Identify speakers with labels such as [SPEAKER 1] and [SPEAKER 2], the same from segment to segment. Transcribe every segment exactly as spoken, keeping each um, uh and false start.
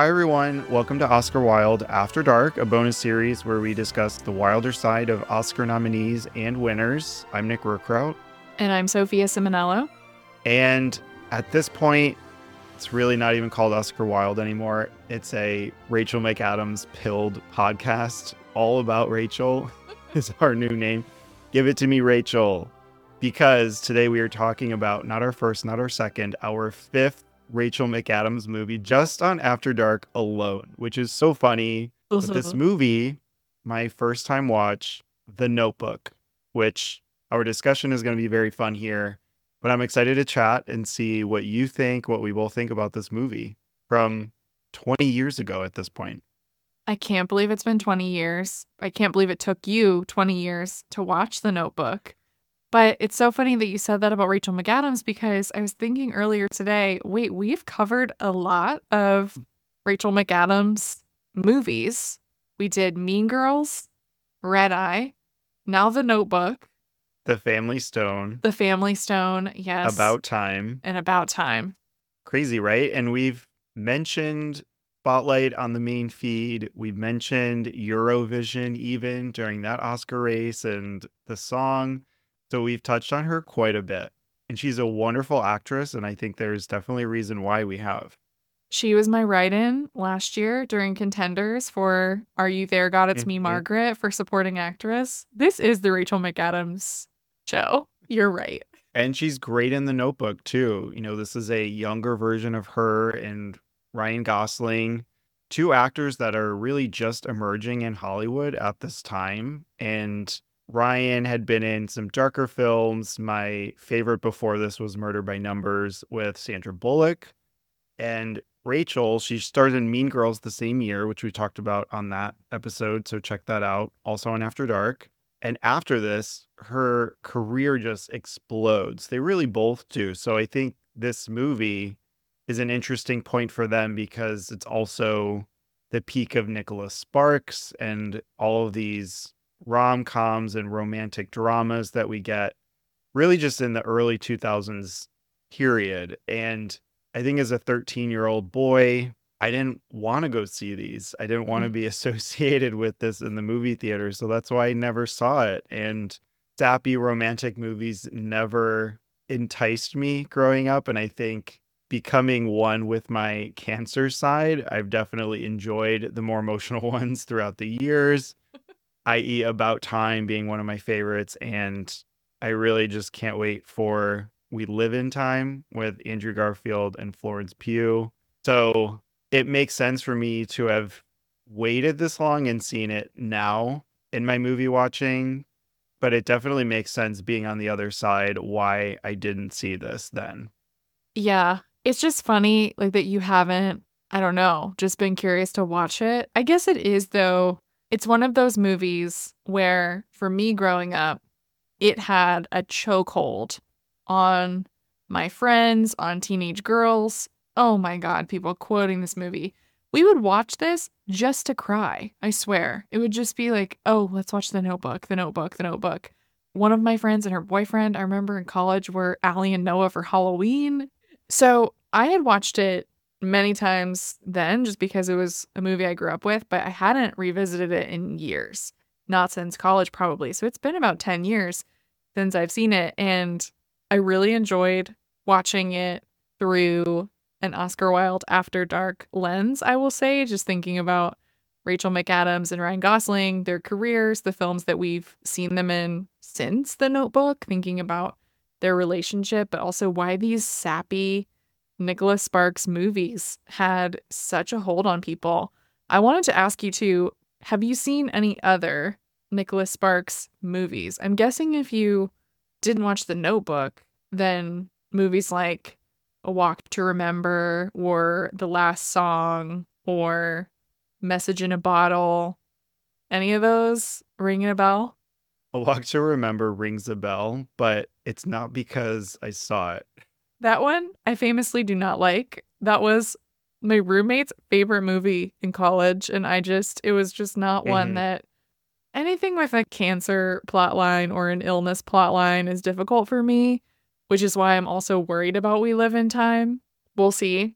[SPEAKER 1] Hi, everyone. Welcome to Oscar Wilde After Dark, a bonus series where we discuss the wilder side of Oscar nominees and winners. I'm Nick Rookrout.
[SPEAKER 2] And I'm Sophia Simonello.
[SPEAKER 1] And at this point, it's really not even called Oscar Wilde anymore. It's a Rachel McAdams pilled podcast. All About Rachel is our new name. Give it to me, Rachel. Because today we are talking about not our first, not our second, our fifth Rachel McAdams movie just on After Dark alone, which is so funny. But this movie, my first time watch, The Notebook, which our discussion is going to be very fun here. But I'm excited to chat and see what you think, what we both think about this movie from twenty years ago at this point.
[SPEAKER 2] I can't believe it's been twenty years. I can't believe it took you twenty years to watch The Notebook. But it's so funny that you said that about Rachel McAdams, because I was thinking earlier today, wait, we've covered a lot of Rachel McAdams movies. We did Mean Girls, Red Eye, now The Notebook.
[SPEAKER 1] The Family Stone.
[SPEAKER 2] The Family Stone, yes.
[SPEAKER 1] About Time.
[SPEAKER 2] And About Time.
[SPEAKER 1] Crazy, right? And we've mentioned Spotlight on the main feed. We've mentioned Eurovision even during that Oscar race and the song. So we've touched on her quite a bit. And she's a wonderful actress, and I think there's definitely a reason why we have.
[SPEAKER 2] She was my write-in last year during Contenders for Are You There, God? It's Me, Margaret for supporting actress. This is the Rachel McAdams show. You're right.
[SPEAKER 1] And she's great in The Notebook, too. You know, this is a younger version of her and Ryan Gosling, two actors that are really just emerging in Hollywood at this time. And Ryan had been in some darker films. My favorite before this was Murder by Numbers with Sandra Bullock. And Rachel, she starred in Mean Girls the same year, which we talked about on that episode. So check that out. Also on After Dark. And after this, her career just explodes. They really both do. So I think this movie is an interesting point for them because it's also the peak of Nicholas Sparks and all of these rom-coms and romantic dramas that we get really just in the early two thousands period. And I think as a thirteen-year-old boy, I didn't want to go see these. I didn't want to be associated with this in the movie theater. So that's why I never saw it. And sappy romantic movies never enticed me growing up. And I think becoming one with my cancer side, I've definitely enjoyed the more emotional ones throughout the years, that is. About Time being one of my favorites. And I really just can't wait for We Live in Time with Andrew Garfield and Florence Pugh. So it makes sense for me to have waited this long and seen it now in my movie watching, but it definitely makes sense being on the other side why I didn't see this then.
[SPEAKER 2] Yeah, it's just funny like that you haven't, I don't know, just been curious to watch it. I guess it is, though. It's one of those movies where, for me growing up, it had a chokehold on my friends, on teenage girls. Oh my God, people quoting this movie. We would watch this just to cry, I swear. It would just be like, oh, let's watch The Notebook, The Notebook, The Notebook. One of my friends and her boyfriend, I remember in college, were Allie and Noah for Halloween. So I had watched it many times then just because it was a movie I grew up with, but I hadn't revisited it in years. Not since college, probably. So it's been about ten years since I've seen it. And I really enjoyed watching it through an Oscar Wilde After Dark lens, I will say, just thinking about Rachel McAdams and Ryan Gosling, their careers, the films that we've seen them in since The Notebook, thinking about their relationship, but also why these sappy Nicholas Sparks movies had such a hold on people. I wanted to ask you too, have you seen any other Nicholas Sparks movies? I'm guessing if you didn't watch The Notebook, then movies like A Walk to Remember or The Last Song or Message in a Bottle, any of those ringing a bell?
[SPEAKER 1] A Walk to Remember rings a bell, but it's not because I saw it.
[SPEAKER 2] That one I famously do not like. That was my roommate's favorite movie in college, and I just, it was just not one
[SPEAKER 1] Mm-hmm.
[SPEAKER 2] that, anything with a cancer plotline or an illness plotline is difficult for me, which is why I'm also worried about We Live in Time. We'll see.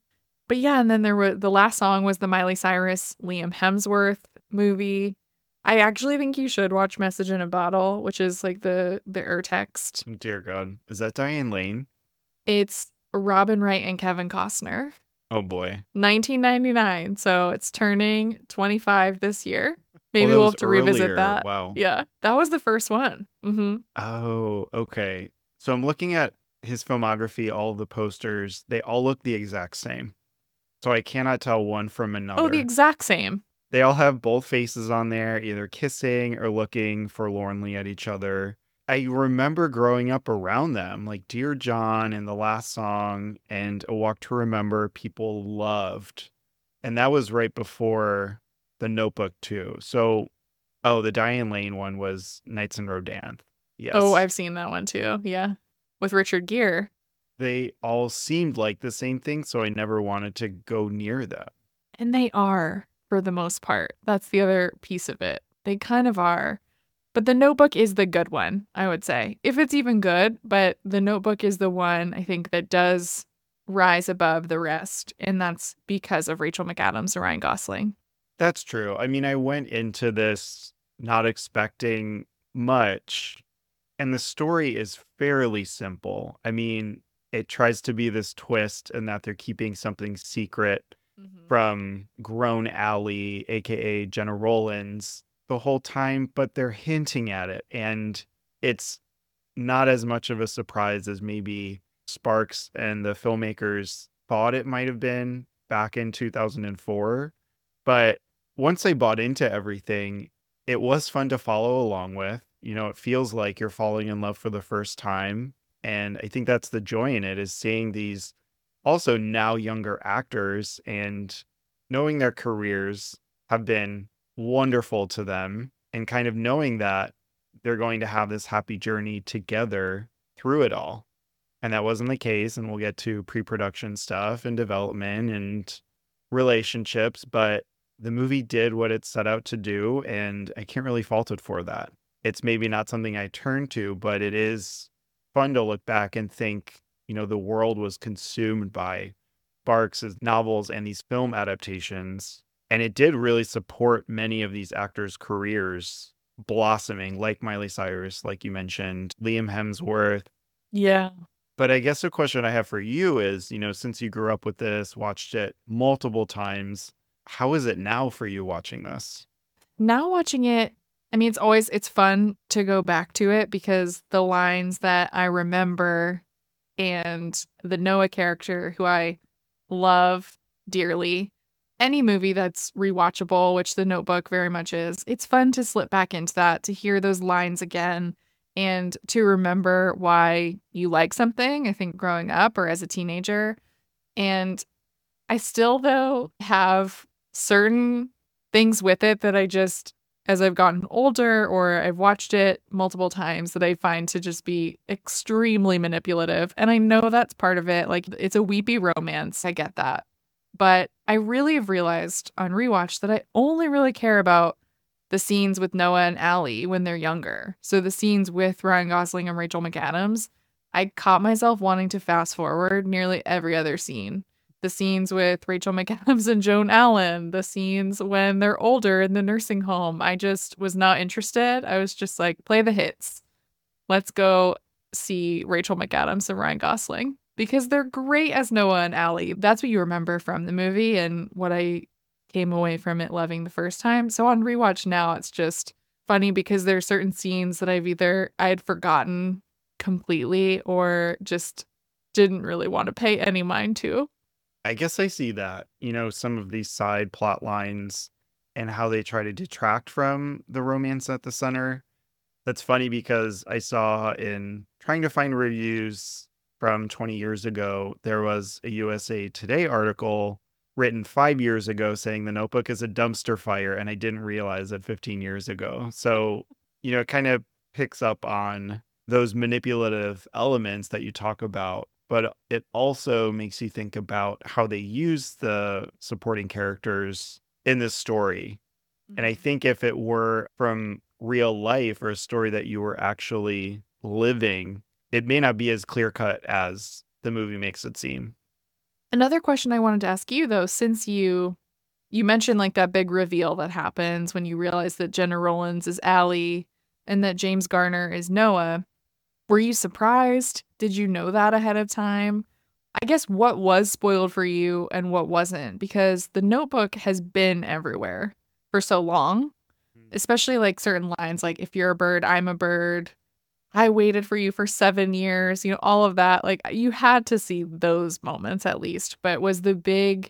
[SPEAKER 2] But yeah, and then there was the last song was the Miley Cyrus Liam Hemsworth movie. I actually think you should watch Message in a Bottle, which is like the the Ur text.
[SPEAKER 1] Dear God. Is that Diane Lane?
[SPEAKER 2] It's Robin Wright and Kevin Costner.
[SPEAKER 1] Oh boy.
[SPEAKER 2] nineteen ninety-nine. So it's turning twenty-five this year.
[SPEAKER 1] Oh,
[SPEAKER 2] Maybe
[SPEAKER 1] that
[SPEAKER 2] we'll
[SPEAKER 1] was
[SPEAKER 2] have to revisit
[SPEAKER 1] earlier.
[SPEAKER 2] that.
[SPEAKER 1] Wow.
[SPEAKER 2] Yeah, that was the first one. hmm
[SPEAKER 1] Oh, okay. So I'm looking at his filmography, all of the posters, they all look the exact same. So I cannot tell one from
[SPEAKER 2] Oh, the
[SPEAKER 1] another.
[SPEAKER 2] exact same.
[SPEAKER 1] They all have both faces on there, either kissing or looking forlornly at each other. I remember growing up around them, like Dear John and The Last Song and A Walk to Remember, people loved. And that was right before The Notebook too. So, oh, the Diane Lane one was Nights in Rodanthe. Yes.
[SPEAKER 2] Oh, I've seen that one too. Yeah. With Richard Gere.
[SPEAKER 1] They all seemed like the same thing, so I never wanted to go near them.
[SPEAKER 2] And they are, for the most part. That's the other piece of it. They kind of are. But The Notebook is the good one, I would say. If it's even good, but The Notebook is the one I think that does rise above the rest. And that's because of Rachel McAdams and Ryan Gosling.
[SPEAKER 1] That's true. I mean, I went into this not expecting much, and the story is fairly simple. I mean, it tries to be this twist and that they're keeping something secret
[SPEAKER 2] Mm-hmm.
[SPEAKER 1] from grown Allie, aka Jenna Rollins, the whole time, but they're hinting at it. And it's not as much of a surprise as maybe Sparks and the filmmakers thought it might have been back in two thousand four. But once I bought into everything, it was fun to follow along with. You know, it feels like you're falling in love for the first time. And I think that's the joy in it, is seeing these also now younger actors and knowing their careers have been wonderful to them, and kind of knowing that they're going to have this happy journey together through it all. And that wasn't the case. And we'll get to pre-production stuff and development and relationships, but the movie did what it set out to do, and I can't really fault it for that. It's maybe not something I turn to, but it is fun to look back and think, you know, the world was consumed by Sparks' novels and these film adaptations, and it did really support many of these actors' careers blossoming, like Miley Cyrus, like you mentioned, Liam Hemsworth.
[SPEAKER 2] Yeah.
[SPEAKER 1] But I guess the question I have for you is, you know, since you grew up with this, watched it multiple times, how is it now for you watching this?
[SPEAKER 2] Now watching it, I mean, it's always, it's fun to go back to it because the lines that I remember and the Noah character, who I love dearly, any movie that's rewatchable, which The Notebook very much is, it's fun to slip back into that, to hear those lines again and to remember why you like something, I think growing up or as a teenager. And I still, though, have certain things with it that I just, as I've gotten older or I've watched it multiple times, that I find to just be extremely manipulative. And I know that's part of it. Like, it's a weepy romance. I get that. But I really have realized on rewatch that I only really care about the scenes with Noah and Allie when they're younger. So the scenes with Ryan Gosling and Rachel McAdams, I caught myself wanting to fast forward nearly every other scene. The scenes with Rachel McAdams and Joan Allen, the scenes when they're older in the nursing home. I just was not interested. I was just like, play the hits. Let's go see Rachel McAdams and Ryan Gosling because they're great as Noah and Allie. That's what you remember from the movie and what I came away from it loving the first time. So on rewatch now, it's just funny because there are certain scenes that I've either I had forgotten completely or just didn't really want to pay any mind to.
[SPEAKER 1] I guess I see that, you know, some of these side plot lines and how they try to detract from the romance at the center. That's funny because I saw in trying to find reviews from twenty years ago, there was a U S A Today article written five years ago saying The Notebook is a dumpster fire, and I didn't realize that fifteen years ago. So, you know, it kind of picks up on those manipulative elements that you talk about, but it also makes you think about how they use the supporting characters in this story. Mm-hmm. And I think if it were from real life or a story that you were actually living, it may not be as clear cut as the movie makes it seem.
[SPEAKER 2] Another question I wanted to ask you though, since you you mentioned like that big reveal that happens when you realize that Jenna Rollins is Allie and that James Garner is Noah, were you surprised? Did you know that ahead of time? I guess what was spoiled for you and what wasn't? Because The Notebook has been everywhere for so long, especially like certain lines like, if you're a bird, I'm a bird. I waited for you for seven years, you know, all of that. Like, you had to see those moments at least. But was the big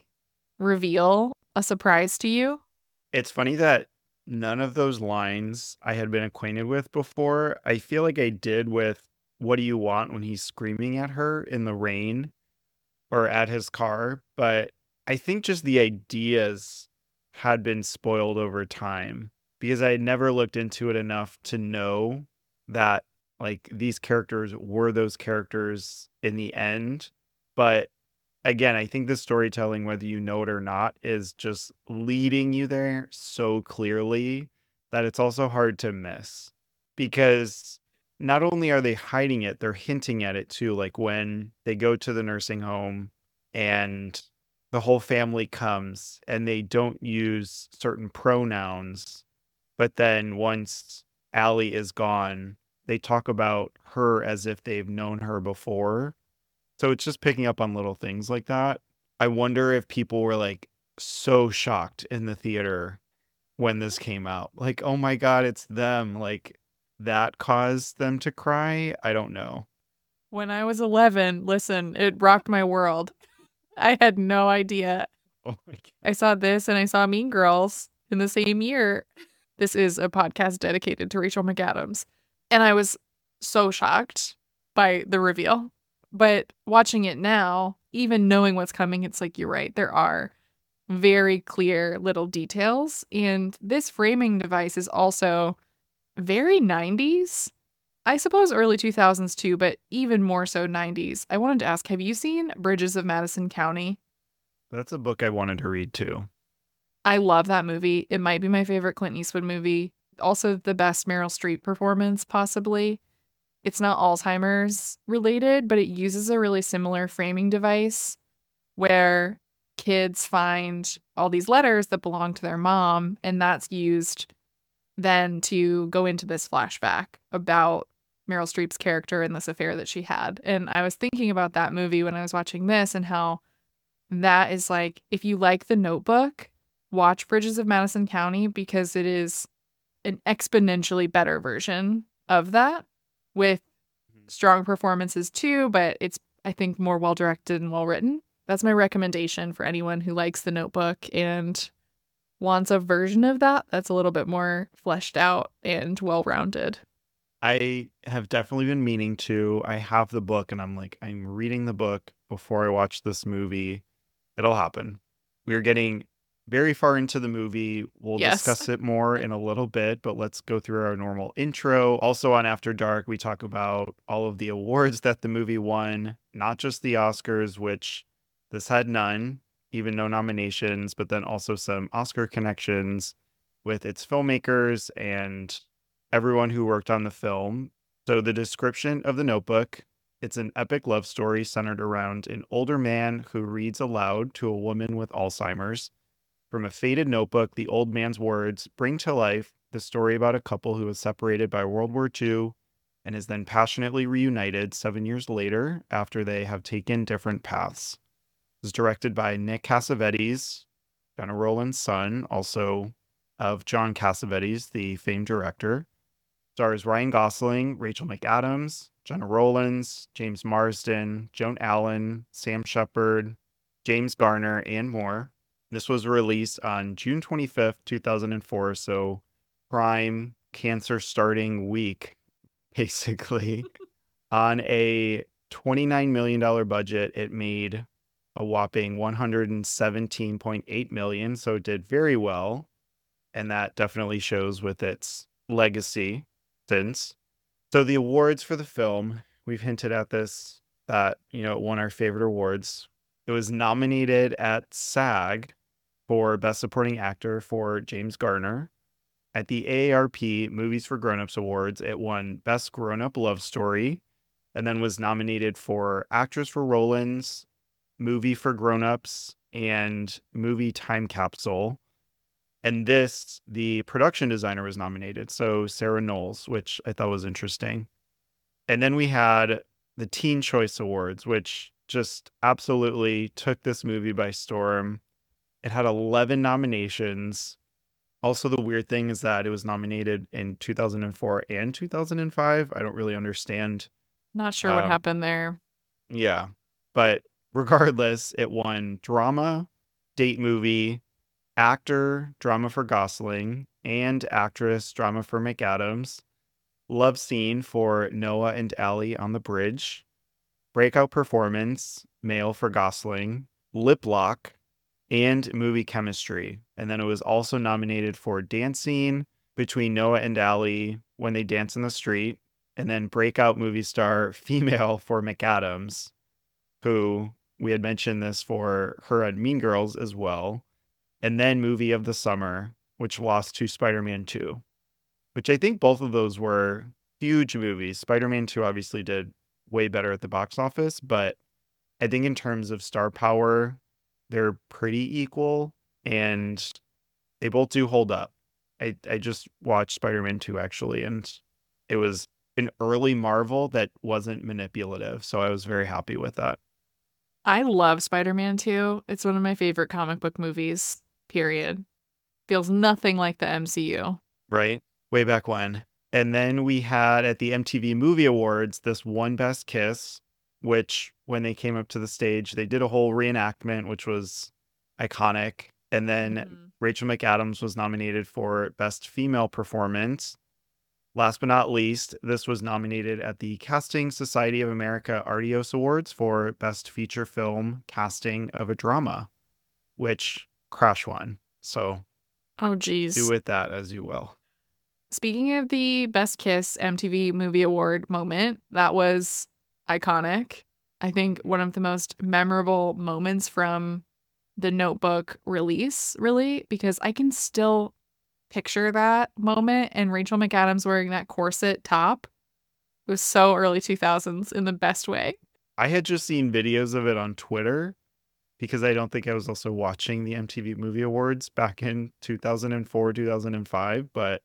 [SPEAKER 2] reveal a surprise to you?
[SPEAKER 1] It's funny that none of those lines I had been acquainted with before. I feel like I did with "What do you want?" when he's screaming at her in the rain or at his car, but I think just the ideas had been spoiled over time because I had never looked into it enough to know that, like, these characters were those characters in the end. But again, I think the storytelling, whether you know it or not, is just leading you there so clearly that it's also hard to miss. Because not only are they hiding it, they're hinting at it too. Like when they go to the nursing home and the whole family comes and they don't use certain pronouns, but then once Allie is gone, they talk about her as if they've known her before. So it's just picking up on little things like that. I wonder if people were like so shocked in the theater when this came out. Like, oh my God, it's them. Like that caused them to cry. I don't know.
[SPEAKER 2] When I was eleven, listen, it rocked my world. I had no idea.
[SPEAKER 1] Oh my God.
[SPEAKER 2] I saw this and I saw Mean Girls in the same year. This is a podcast dedicated to Rachel McAdams. And I was so shocked by the reveal. But watching it now, even knowing what's coming, it's like, you're right. There are very clear little details. And this framing device is also very nineties. I suppose early two thousands too, but even more so nineties. I wanted to ask, have you seen Bridges of Madison County?
[SPEAKER 1] That's a book I wanted to read too.
[SPEAKER 2] I love that movie. It might be my favorite Clint Eastwood movie. Also, the best Meryl Streep performance, possibly. It's not Alzheimer's related, but it uses a really similar framing device where kids find all these letters that belong to their mom, and that's used then to go into this flashback about Meryl Streep's character and this affair that she had. And I was thinking about that movie when I was watching this and how that is like, if you like The Notebook, watch Bridges of Madison County because it is an exponentially better version of that with strong performances too, but it's, I think, more well directed and well written. That's my recommendation for anyone who likes The Notebook and wants a version of that that's a little bit more fleshed out and well rounded.
[SPEAKER 1] I have definitely been meaning to. I have the book and I'm like, I'm reading the book before I watch this movie. It'll happen. We're getting very far into the movie. We'll
[SPEAKER 2] Yes.
[SPEAKER 1] discuss it more in a little bit, but let's go through our normal intro. Also on After Dark, we talk about all of the awards that the movie won, not just the Oscars, which this had none, even no nominations, but then also some Oscar connections with its filmmakers and everyone who worked on the film. So the description of The Notebook: it's an epic love story centered around an older man who reads aloud to a woman with Alzheimer's. From a faded notebook, the old man's words bring to life the story about a couple who was separated by World War Two and is then passionately reunited seven years later after they have taken different paths. It was directed by Nick Cassavetes, Jenna Rollins' son, also of John Cassavetes, the famed director. Stars Ryan Gosling, Rachel McAdams, Jenna Rollins, James Marsden, Joan Allen, Sam Shepard, James Garner, and more. This was released on June twenty-fifth, two thousand four, so prime cancer starting week, basically. On a twenty-nine million dollars budget, it made a whopping one hundred seventeen point eight million dollars, so it did very well, and that definitely shows with its legacy since. So the awards for the film, we've hinted at this, that, you know, it won our favorite awards. It was nominated at SAG for Best Supporting Actor for James Garner. At the A A R P Movies for Grown-Ups Awards, it won Best Grown-Up Love Story, and then was nominated for Actress for Rollins, movie for grown-ups and movie time capsule. And this, the production designer was nominated, so Sarah Knowles, which I thought was interesting. And then we had the Teen Choice Awards, which just absolutely took this movie by storm. It had eleven nominations. Also, the weird thing is that it was nominated in two thousand four and two thousand five. I don't really understand.
[SPEAKER 2] Not sure what
[SPEAKER 1] Um,
[SPEAKER 2] happened there.
[SPEAKER 1] yeah, but regardless, it won drama, date movie, actor, drama for Gosling, and actress, drama for McAdams, love scene for Noah and Allie on the bridge, breakout performance, male for Gosling, lip lock, and movie chemistry. And then it was also nominated for dancing between Noah and Allie when they dance in the street, and then breakout movie star female for McAdams, who we had mentioned this for her at Mean Girls as well. And then movie of the summer, which lost to Spider-Man two, which I think both of those were huge movies. Spider-Man two obviously did way better at the box office, but I think in terms of star power, they're pretty equal and they both do hold up. I, I just watched Spider-Man two actually, and it was an early Marvel that wasn't manipulative. So I was very happy with that.
[SPEAKER 2] I love Spider-Man two. It's one of my favorite comic book movies, period. Feels nothing like the M C U.
[SPEAKER 1] Right? Way back when. And then we had at the M T V Movie Awards this one Best Kiss, which when they came up to the stage, they did a whole reenactment, which was iconic. And then
[SPEAKER 2] Mhm.
[SPEAKER 1] Rachel McAdams was nominated for Best Female Performance. Last but not least, this was nominated at the Casting Society of America Artios Awards for Best Feature Film Casting of a Drama, which Crash won. So
[SPEAKER 2] Oh,
[SPEAKER 1] do
[SPEAKER 2] geez.
[SPEAKER 1] with that as you will.
[SPEAKER 2] Speaking of the Best Kiss M T V Movie Award moment, that was iconic. I think one of the most memorable moments from the Notebook release, really, because I can still picture that moment and Rachel McAdams wearing that corset top. It was so early two thousands in the best way.
[SPEAKER 1] I had just seen videos of it on Twitter because I don't think I was also watching the M T V Movie Awards back in two thousand four, two thousand five, but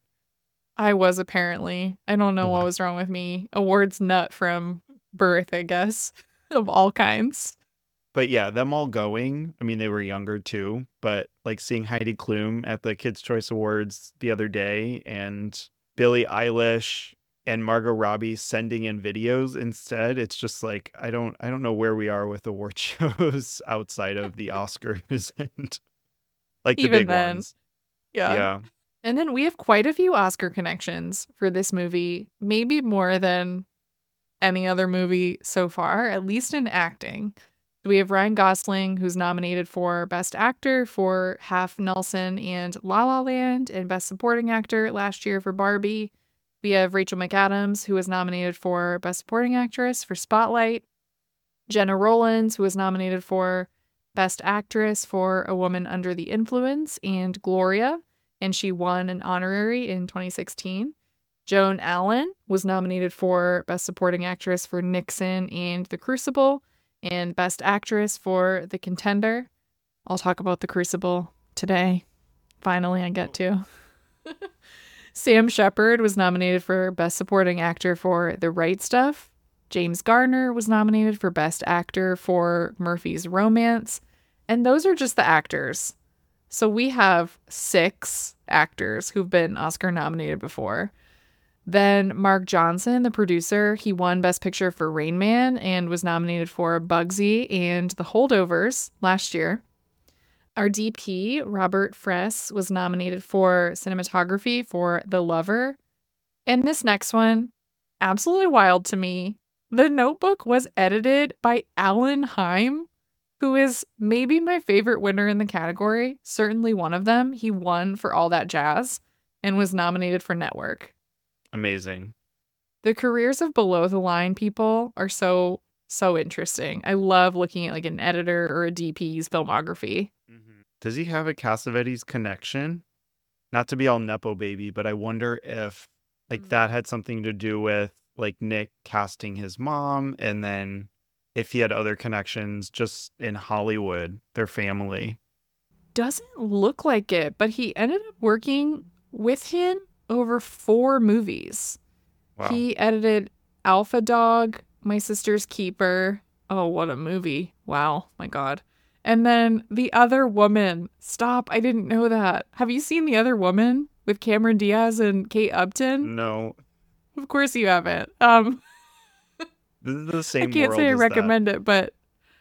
[SPEAKER 2] I was apparently. I don't know what was wrong with me. Awards nut from birth, I guess, of all kinds.
[SPEAKER 1] but yeah, them all going. I mean, they were younger too, but like seeing Heidi Klum at the Kids' Choice Awards the other day and Billie Eilish and Margot Robbie sending in videos instead, it's just like I don't I don't know where we are with award shows outside of the Oscars and like the
[SPEAKER 2] Even
[SPEAKER 1] big
[SPEAKER 2] then,
[SPEAKER 1] ones.
[SPEAKER 2] yeah.
[SPEAKER 1] Yeah.
[SPEAKER 2] And then we have quite a few Oscar connections for this movie, maybe more than any other movie so far, at least in acting. We have Ryan Gosling, who's nominated for Best Actor for Half Nelson and La La Land, and Best Supporting Actor last year for Barbie. We have Rachel McAdams, who was nominated for Best Supporting Actress for Spotlight. Jenna Rollins, who was nominated for Best Actress for A Woman Under the Influence, and Gloria, and she won an honorary in twenty sixteen. Joan Allen was nominated for Best Supporting Actress for Nixon and The Crucible, and Best Actress for The Contender. I'll talk about The Crucible today. Finally, I get to. Sam Shepard was nominated for Best Supporting Actor for The Right Stuff. James Garner was nominated for Best Actor for Murphy's Romance. And those are just the actors. So we have six actors who've been Oscar nominated before. Then Mark Johnson, the producer, he won Best Picture for Rain Man and was nominated for Bugsy and The Holdovers last year. Our D P, Robert Fress, was nominated for cinematography for The Lover. And this next one, absolutely wild to me. The Notebook was edited by Alan Heim, who is maybe my favorite winner in the category. Certainly one of them. He won for All That Jazz and was nominated for Network.
[SPEAKER 1] Amazing.
[SPEAKER 2] The careers of below the line people are so, so interesting. I love looking at like an editor or a D P's filmography.
[SPEAKER 1] Mm-hmm. Does he have a Cassavetes connection? Not to be all Nepo baby, but I wonder if like that had something to do with like Nick casting his mom and then if he had other connections just in Hollywood, their family.
[SPEAKER 2] Doesn't look like it, but he ended up working with him over four movies.
[SPEAKER 1] Wow.
[SPEAKER 2] He edited Alpha Dog, My Sister's Keeper. Oh, what a movie. Wow, my God. And then The Other Woman. Stop, I didn't know that. Have you seen The Other Woman with Cameron Diaz and Kate Upton?
[SPEAKER 1] No,
[SPEAKER 2] Of course you haven't. Um,
[SPEAKER 1] this is the
[SPEAKER 2] I
[SPEAKER 1] same
[SPEAKER 2] can't say
[SPEAKER 1] world
[SPEAKER 2] I
[SPEAKER 1] as that.
[SPEAKER 2] recommend it, but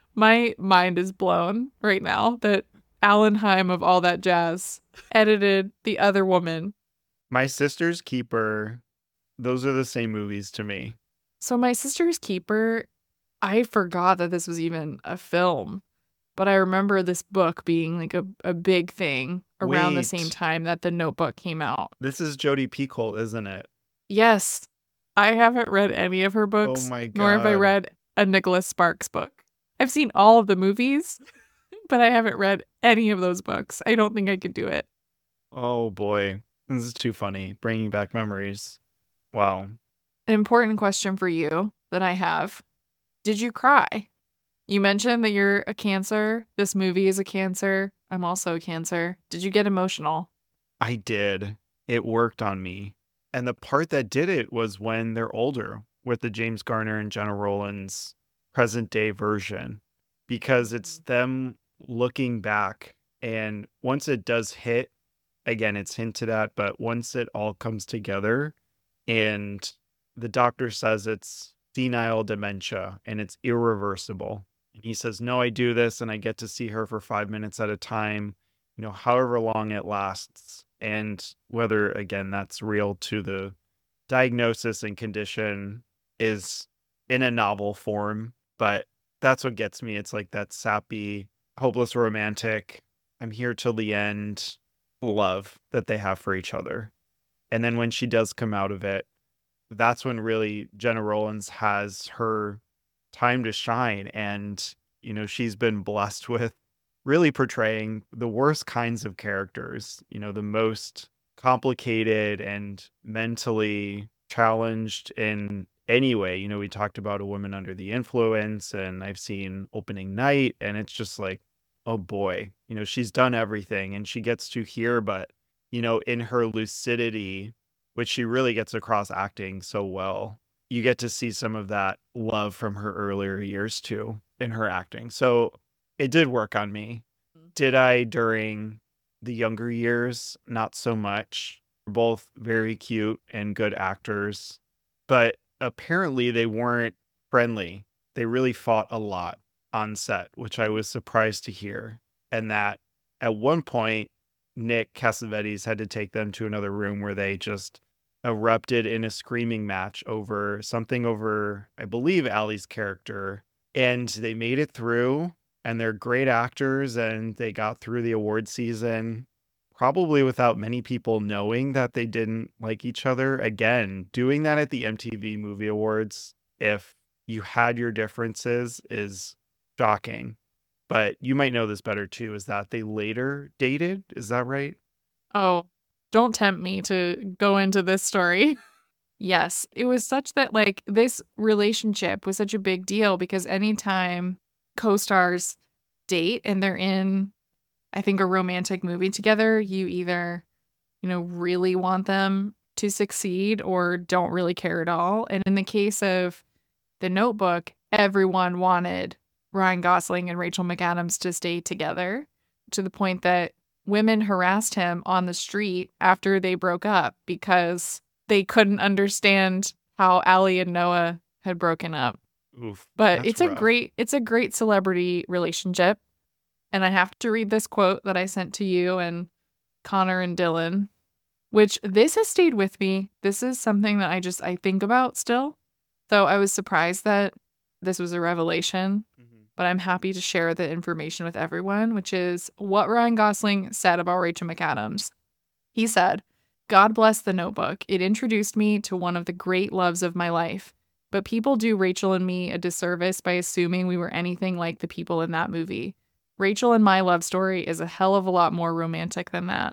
[SPEAKER 2] my mind is blown right now that Alan Heim of All That Jazz edited The Other Woman.
[SPEAKER 1] My Sister's Keeper, those are the same movies to me.
[SPEAKER 2] So My Sister's Keeper, I forgot that this was even a film, but I remember this book being like a, a big thing around the same
[SPEAKER 1] Wait,
[SPEAKER 2] time that The Notebook came out.
[SPEAKER 1] this is Jodi Picoult, isn't it?
[SPEAKER 2] Yes, I haven't read any of her
[SPEAKER 1] Oh
[SPEAKER 2] books,
[SPEAKER 1] my
[SPEAKER 2] nor have I
[SPEAKER 1] God.
[SPEAKER 2] read a Nicholas Sparks book. I've seen all of the movies, but I haven't read any of those books. I don't think I could do it.
[SPEAKER 1] Oh boy. This is too funny. Bringing back memories. Wow.
[SPEAKER 2] An important question for you that I have. Did you cry? You mentioned that you're a Cancer. This movie is a Cancer. I'm also a Cancer. Did you get emotional?
[SPEAKER 1] I did. It worked on me. And the part that did it was when they're older with the James Garner and Jenna Rollins present day version, because it's them looking back. And once it does hit, again, it's hinted at, but once it all comes together and the doctor says it's senile dementia and it's irreversible. And he says, no, I do this and I get to see her for five minutes at a time, you know, however long it lasts. And whether, again, that's real to the diagnosis and condition is in a novel form. But that's what gets me. It's like that sappy, hopeless romantic, I'm here till the end love that they have for each other. And then when she does come out of it, that's when really Jenna Rollins has her time to shine. And, you know, she's been blessed with really portraying the worst kinds of characters, you know, the most complicated and mentally challenged in any way. You know, we talked about A Woman Under the Influence, and I've seen Opening Night, and it's just like, oh boy, you know, she's done everything and she gets to hear, but, you know, in her lucidity, which she really gets across acting so well, you get to see some of that love from her earlier years too in her acting. So it did work on me. Did I during the younger years? Not so much. Both very cute and good actors, but apparently they weren't friendly. They really fought a lot on set, which I was surprised to hear. And that at one point, Nick Cassavetes had to take them to another room where they just erupted in a screaming match over something over, I believe, Allie's character. And they made it through, and they're great actors, and they got through the award season probably without many people knowing that they didn't like each other. Again, doing that at the M T V Movie Awards, if you had your differences, is shocking. But you might know this better too, is that they later dated. Is that right?
[SPEAKER 2] Oh, don't tempt me to go into this story. Yes, it was such that, like, this relationship was such a big deal because anytime co-stars date and they're in, I think, a romantic movie together, you either, you know, really want them to succeed or don't really care at all. And in the case of The Notebook, everyone wanted Ryan Gosling and Rachel McAdams to stay together, to the point that women harassed him on the street after they broke up because they couldn't understand how Allie and Noah had broken up.
[SPEAKER 1] Oof,
[SPEAKER 2] But
[SPEAKER 1] that's
[SPEAKER 2] it's a
[SPEAKER 1] rough.
[SPEAKER 2] great it's a great celebrity relationship. And I have to read this quote that I sent to you and Connor and Dylan, which this has stayed with me. This is something that I just I think about still. So I was surprised that this was a revelation,
[SPEAKER 1] Mhm.
[SPEAKER 2] but I'm happy to share the information with everyone, which is what Ryan Gosling said about Rachel McAdams. He said, "God bless The Notebook. It introduced me to one of the great loves of my life. But people do Rachel and me a disservice by assuming we were anything like the people in that movie. Rachel and my love story is a hell of a lot more romantic than that."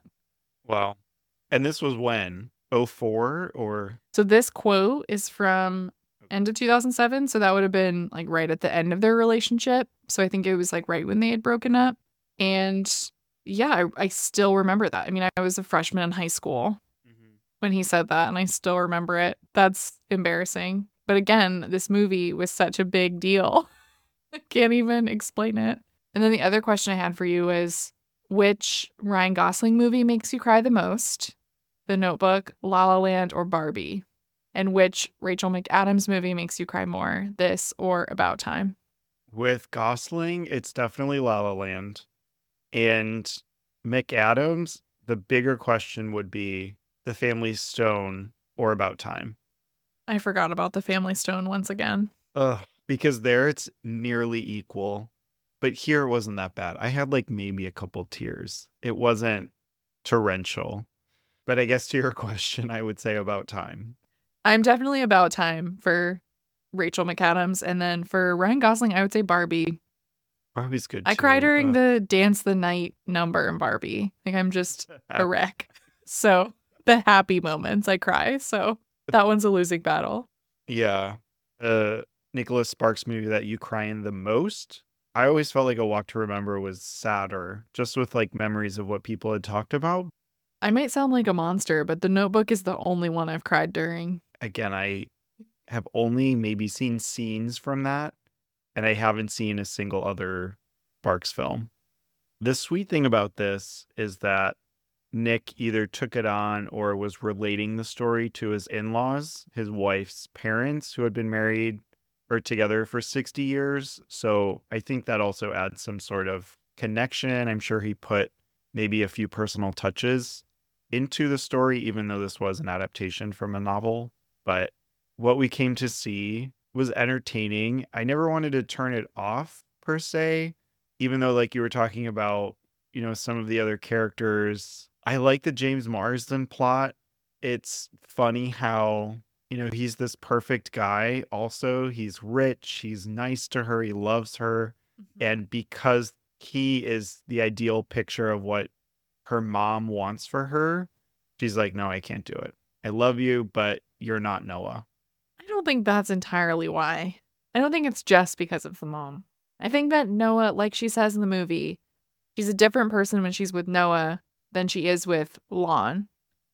[SPEAKER 1] Wow. And this was when? oh four or?
[SPEAKER 2] So this quote is from end of two thousand seven. So that would have been like right at the end of their relationship. So I think it was like right when they had broken up. And yeah, I, I still remember that. I mean, I was a freshman in high school
[SPEAKER 1] Mhm.
[SPEAKER 2] when he said that, and I still remember it. That's embarrassing. But again, this movie was such a big deal. I can't even explain it. And then the other question I had for you is, which Ryan Gosling movie makes you cry the most? The Notebook, La La Land, or Barbie? And which Rachel McAdams movie makes you cry more? This or About Time?
[SPEAKER 1] With Gosling, it's definitely La La Land. And McAdams, the bigger question would be The Family Stone or About Time.
[SPEAKER 2] I forgot about The Family Stone once again.
[SPEAKER 1] Ugh, because there it's nearly equal. But here it wasn't that bad. I had like maybe a couple tears. It wasn't torrential. But I guess to your question, I would say About Time.
[SPEAKER 2] I'm definitely About Time for Rachel McAdams. And then for Ryan Gosling, I would say Barbie.
[SPEAKER 1] Barbie's good
[SPEAKER 2] I
[SPEAKER 1] too.
[SPEAKER 2] cry during
[SPEAKER 1] Ugh.
[SPEAKER 2] the Dance the Night number in Barbie. Like I'm just a wreck. So the happy moments I cry. So that one's a losing battle.
[SPEAKER 1] Yeah. Uh Nicholas Sparks movie that you cry in the most. I always felt like A Walk to Remember was sadder, just with like memories of what people had talked about.
[SPEAKER 2] I might sound like a monster, but The Notebook is the only one I've cried during.
[SPEAKER 1] Again, I have only maybe seen scenes from that, and I haven't seen a single other Sparks film. The sweet thing about this is that Nick either took it on or was relating the story to his in-laws, his wife's parents, who had been married or together for sixty years. So I think that also adds some sort of connection. I'm sure he put maybe a few personal touches into the story, even though this was an adaptation from a novel. But what we came to see was entertaining. I never wanted to turn it off per se, even though, like you were talking about, you know, some of the other characters. I like the James Marsden plot. It's funny how, you know, he's this perfect guy. Also, he's rich, he's nice to her, he loves her. And because he is the ideal picture of what her mom wants for her, she's like, no, I can't do it. I love you, but you're not Noah.
[SPEAKER 2] I don't think that's entirely why. I don't think it's just because of the mom. I think that Noah, like she says in the movie, she's a different person when she's with Noah than she is with Lon.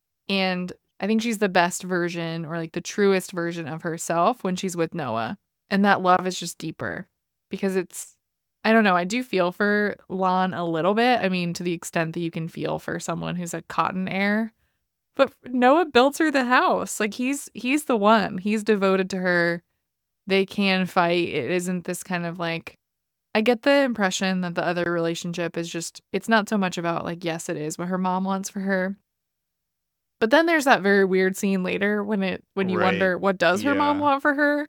[SPEAKER 2] And I think she's the best version or like the truest version of herself when she's with Noah. And that love is just deeper because it's, I don't know, I do feel for Lon a little bit. I mean, to the extent that you can feel for someone who's a cotton heir. But Noah built her the house. Like he's he's the one. He's devoted to her. They can fight. It isn't this kind of like, I get the impression that the other relationship is just, it's not so much about like, yes, it is what her mom wants for her. But then there's that very weird scene later when it when you
[SPEAKER 1] Right.
[SPEAKER 2] wonder, what does her mom
[SPEAKER 1] Yeah.
[SPEAKER 2] want for her?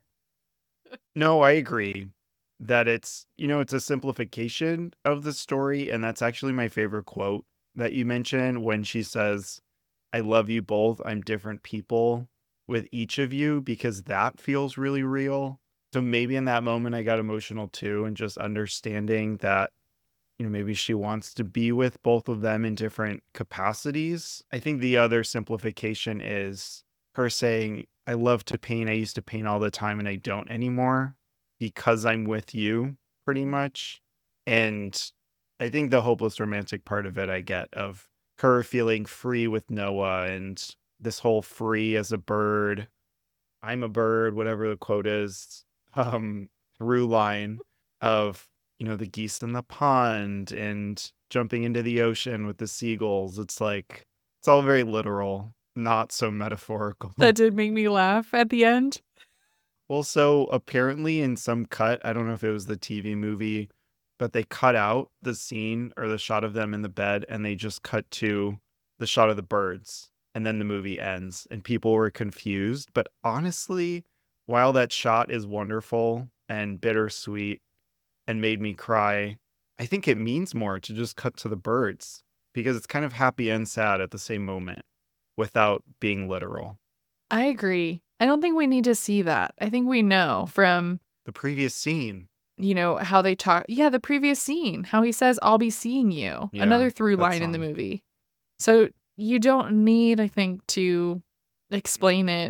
[SPEAKER 1] No, I agree that it's, you know, it's a simplification of the story. And that's actually my favorite quote that you mentioned when she says, I love you both. I'm different people with each of you, because that feels really real. So maybe in that moment I got emotional too, and just understanding that, you know, maybe she wants to be with both of them in different capacities. I think the other simplification is her saying, I love to paint. I used to paint all the time and I don't anymore because I'm with you, pretty much. And I think the hopeless romantic part of it, I get, of her feeling free with Noah and this whole free as a bird, I'm a bird, whatever the quote is, um, through line of, you know, the geese in the pond and jumping into the ocean with the seagulls. It's like, it's all very literal, not so metaphorical.
[SPEAKER 2] That did make me laugh at the end.
[SPEAKER 1] Well, so apparently in some cut, I don't know if it was the T V movie, but they cut out the scene or the shot of them in the bed and they just cut to the shot of the birds. And then the movie ends and people were confused. But honestly, while that shot is wonderful and bittersweet and made me cry, I think it means more to just cut to the birds because it's kind of happy and sad at the same moment without being literal.
[SPEAKER 2] I agree. I don't think we need to see that. I think we know from,
[SPEAKER 1] The previous scene.
[SPEAKER 2] you know, how they talk. Yeah, the previous scene, how he says, I'll be seeing you.
[SPEAKER 1] Yeah,
[SPEAKER 2] Another through
[SPEAKER 1] that
[SPEAKER 2] line in the
[SPEAKER 1] song.
[SPEAKER 2] movie. So you don't need, I think, to explain it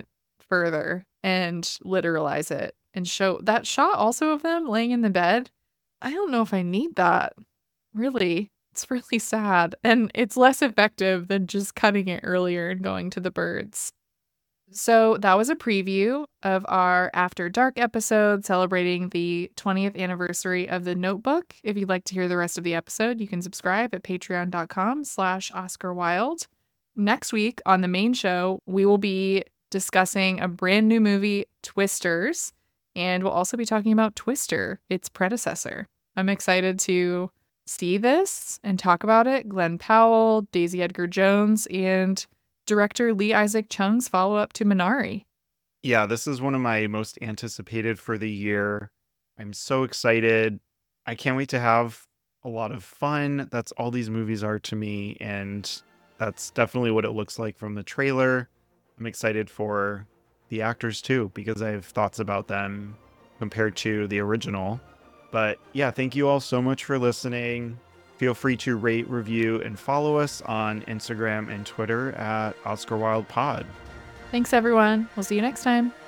[SPEAKER 2] further and literalize it and show that shot also of them laying in the bed. I don't know if I need that. Really, it's really sad. And it's less effective than just cutting it earlier and going to the birds. So that was a preview of our After Dark episode celebrating the twentieth anniversary of The Notebook. If you'd like to hear the rest of the episode, you can subscribe at patreon.com slash Oscar Wilde. Next week on the main show, we will be discussing a brand new movie, Twisters, and we'll also be talking about Twister, its predecessor. I'm excited to see this and talk about it. Glenn Powell, Daisy Edgar Jones, and director Lee Isaac Chung's follow-up to Minari.
[SPEAKER 1] Yeah, this is one of my most anticipated for the year. I'm so excited. I can't wait to have a lot of fun. That's all these movies are to me, and that's definitely what it looks like from the trailer. I'm excited for the actors too, because I have thoughts about them compared to the original. But yeah, thank you all so much for listening. Feel free to rate, review, and follow us on Instagram and Twitter at Oscar Wilde Pod.
[SPEAKER 2] Thanks, everyone. We'll see you next time.